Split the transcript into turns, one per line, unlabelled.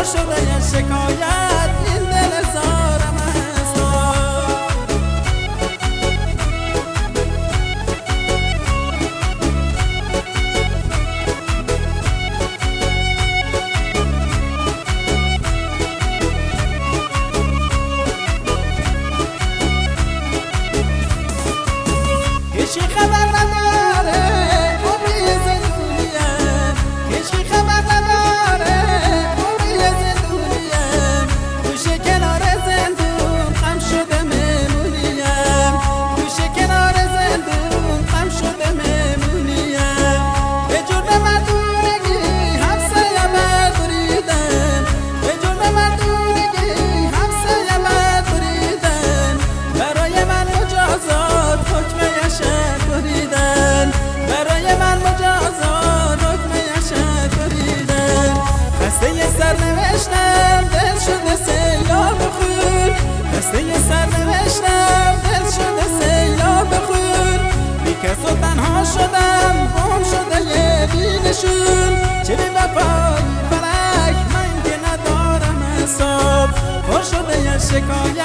شده یه شکایت این دل زارم است هیچی خبر نداره عمری زندونیم هیچی خبر نداره عمری زندونیم گوشه کنار زندون غم شده مهمونیم گوشه کنار زندون غم شده مهمونیم به جرم مردونگی همسایه بریدن به جرم مردونگی همسایه بریدن برای من مجازات حکم بریدن برای من مجازات حکم یشک بریدن خسته سرنوشتم دل شده سیلاب خون خسته سرنوشتم دل شده سیلاب خون بی کس و تنها شدم گم شده یه بینشون چه بی وفایی فلک من که ندارم حساب پر شده یه شکایت